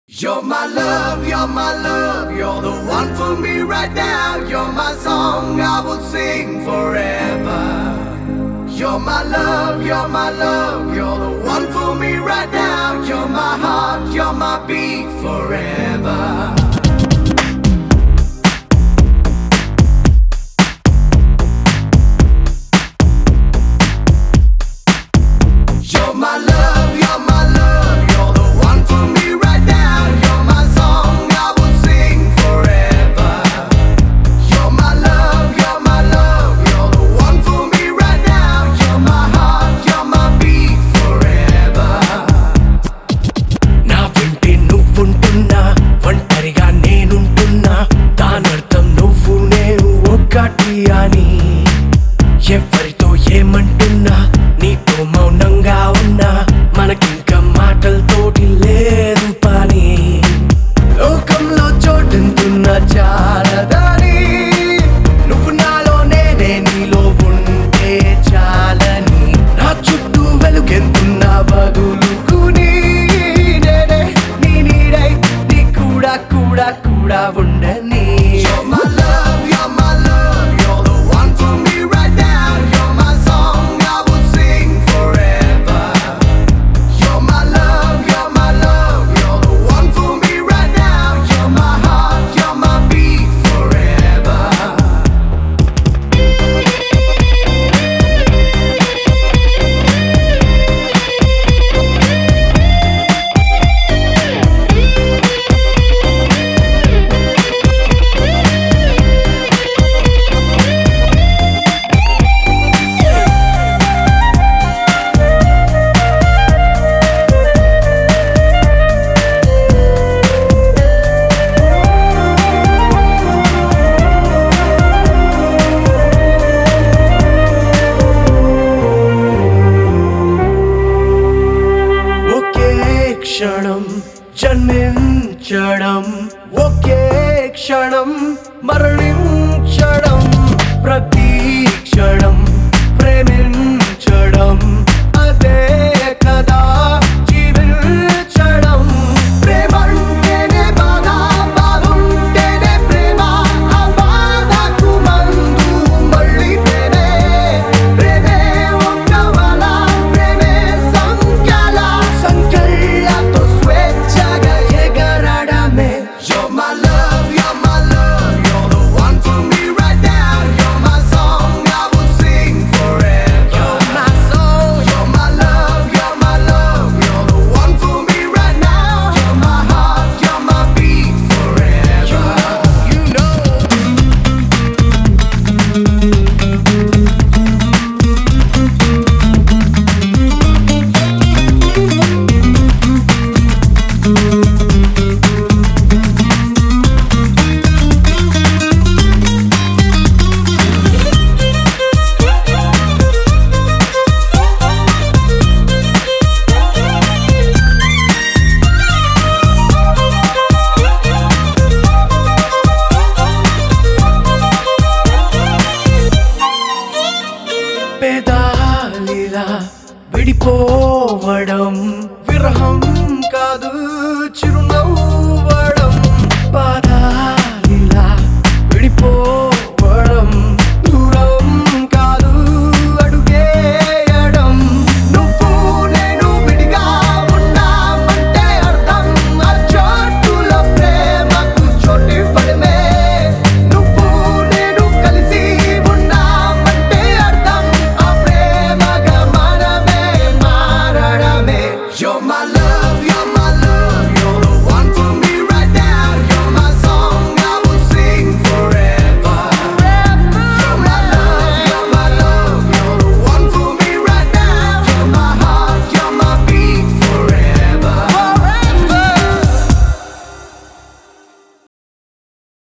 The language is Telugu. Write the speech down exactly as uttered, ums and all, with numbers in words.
You're my love, you're my love, you're the one for me right now. You're my song, I will sing forever. You're my love, you're my love, you're the one for me right now. You're my heart, you're my beat forever. You're my love, you're my love, you're the one for me right now. You're my song, I will sing forever. You're my love, you're my love, you're the one for me right now. You're my heart, you're my beat forever. నా వెంటే నువ్వుంటున్నా ఒంటరిగా నేనుంటున్నా దానర్థం నువ్వు నేను ఒక్కటి అని ఎవరితో ఏమంటున్నా నీతో మౌనంగా ఉన్నా మనకింక మాటలతోటి లేదు పని లోకంలో చోటంటున్నా చాలదని నువ్వు నాలో నేనే నీలో ఉంటే చాలని నా చుట్టూ వెలుగెంతున్నా వదులుకుని నేనే నీ నీడై నీ కూడా కూడా కూడా ఉండని You're my love, you're my love, you're the one for me right now. You're my song, I will sing forever. You're my love, you're my love, you're the one for me right now. You're my heart, you're my beat forever. ఒకే క్షణం జన్మించడం ఒకే క్షణం మరణించడం ప్రతి క్షణం ప్రేమించడం అదే కదా జీవించడం ప్రేమంటేనే బాధ బాధుంటేనే ప్రేమ ఆ బాధకు మందు మళ్ళీ ప్రేమే ప్రేమే ఒక వల ప్రేమే సంఖ్యల సంఖ్యలతో స్వేచ్ఛగా ఎగరడమే You're my love, you're my love, you're the one for me right now. You're my song, I will sing forever. You're my soul, You're my love, you're my love, you're the one for me right now. You're my heart, you're my beat forever. you know. పెదాలిలా విడిపోవడం విరహం కాదు చిరునవ్వు